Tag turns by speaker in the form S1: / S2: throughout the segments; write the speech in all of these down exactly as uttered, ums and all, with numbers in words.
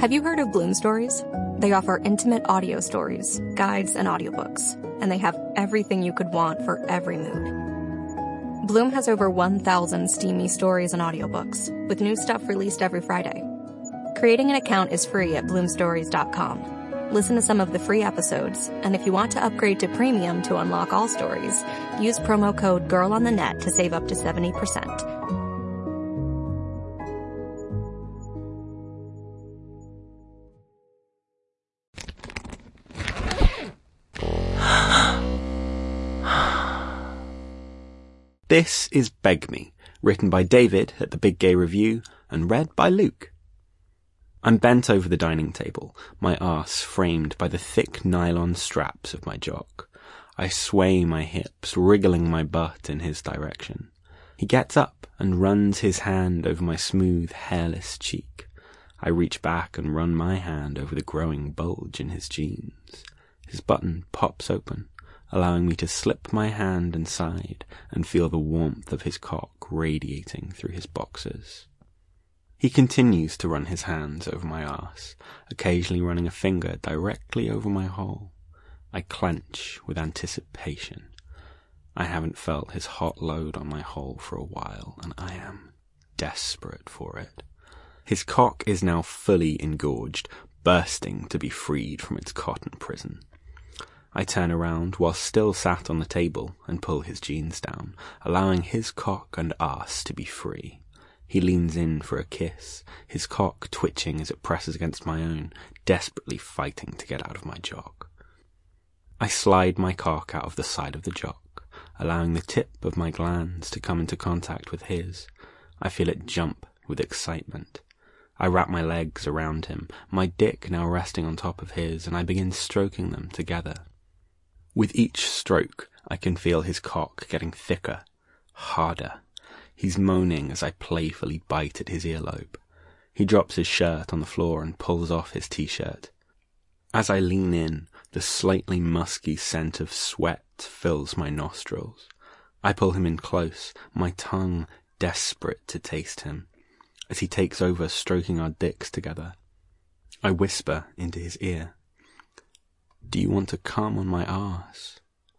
S1: Have you heard of Bloom Stories? They offer intimate audio stories, guides, and audiobooks, and they have everything you could want for every mood. Bloom has over one thousand steamy stories and audiobooks, with new stuff released every Friday. Creating an account is free at bloom stories dot com. Listen to some of the free episodes, and if you want to upgrade to premium to unlock all stories, use promo code GIRLONTHENET to save up to seventy percent.
S2: This is Beg Me, written by David at the Big Gay Review and read by Luke. I'm bent over the dining table, my arse framed by the thick nylon straps of my jock. I sway my hips, wriggling my butt in his direction. He gets up and runs his hand over my smooth, hairless cheek. I reach back and run my hand over the growing bulge in his jeans. His button pops open, allowing me to slip my hand inside and feel the warmth of his cock radiating through his boxers. He continues to run his hands over my arse, occasionally running a finger directly over my hole. I clench with anticipation. I haven't felt his hot load on my hole for a while, and I am desperate for it. His cock is now fully engorged, bursting to be freed from its cotton prison. I turn around while still sat on the table and pull his jeans down, allowing his cock and arse to be free. He leans in for a kiss, his cock twitching as it presses against my own, desperately fighting to get out of my jock. I slide my cock out of the side of the jock, allowing the tip of my glands to come into contact with his. I feel it jump with excitement. I wrap my legs around him, my dick now resting on top of his, and I begin stroking them together. With each stroke, I can feel his cock getting thicker, harder. He's moaning as I playfully bite at his earlobe. He drops his shirt on the floor and pulls off his t-shirt. As I lean in, the slightly musky scent of sweat fills my nostrils. I pull him in close, my tongue desperate to taste him, as he takes over stroking our dicks together. I whisper into his ear, "Do you want to come on my arse?"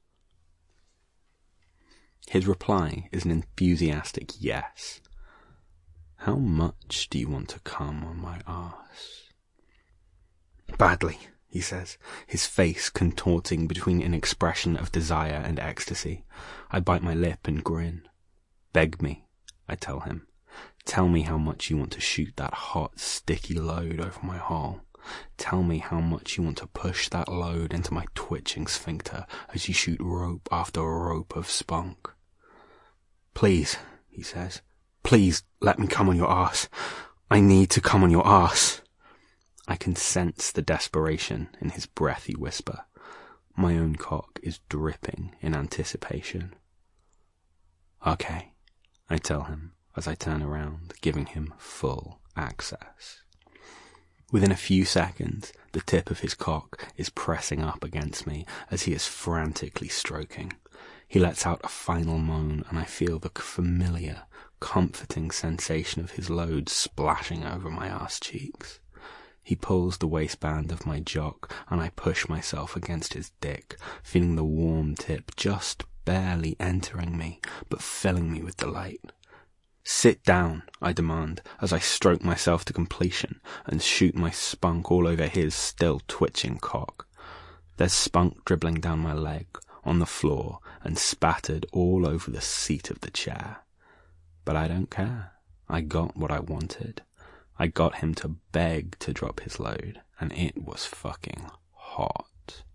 S2: His reply is an enthusiastic yes. "How much do you want to come on my arse?" "Badly," he says, his face contorting between an expression of desire and ecstasy. I bite my lip and grin. "Beg me," I tell him. "Tell me how much you want to shoot that hot, sticky load over my hole. Tell me how much you want to push that load into my twitching sphincter as you shoot rope after rope of spunk." "Please," he says, "please let me come on your arse. I need to come on your arse." I can sense the desperation in his breathy whisper. My own cock is dripping in anticipation. "Okay," I tell him as I turn around, giving him full access. Within a few seconds, the tip of his cock is pressing up against me as he is frantically stroking. He lets out a final moan, and I feel the familiar, comforting sensation of his load splashing over my arse cheeks. He pulls the waistband of my jock, and I push myself against his dick, feeling the warm tip just barely entering me, but filling me with delight. "Sit down," I demand, as I stroke myself to completion and shoot my spunk all over his still twitching cock. There's spunk dribbling down my leg, on the floor, and spattered all over the seat of the chair. But I don't care. I got what I wanted. I got him to beg to drop his load, and it was fucking hot.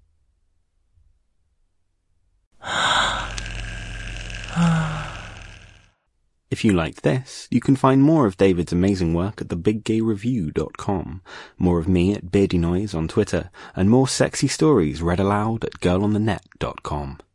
S2: If you liked this, you can find more of David's amazing work at the big gay review dot com, more of me at Beardy Noise on Twitter, and more sexy stories read aloud at girl on the net dot com.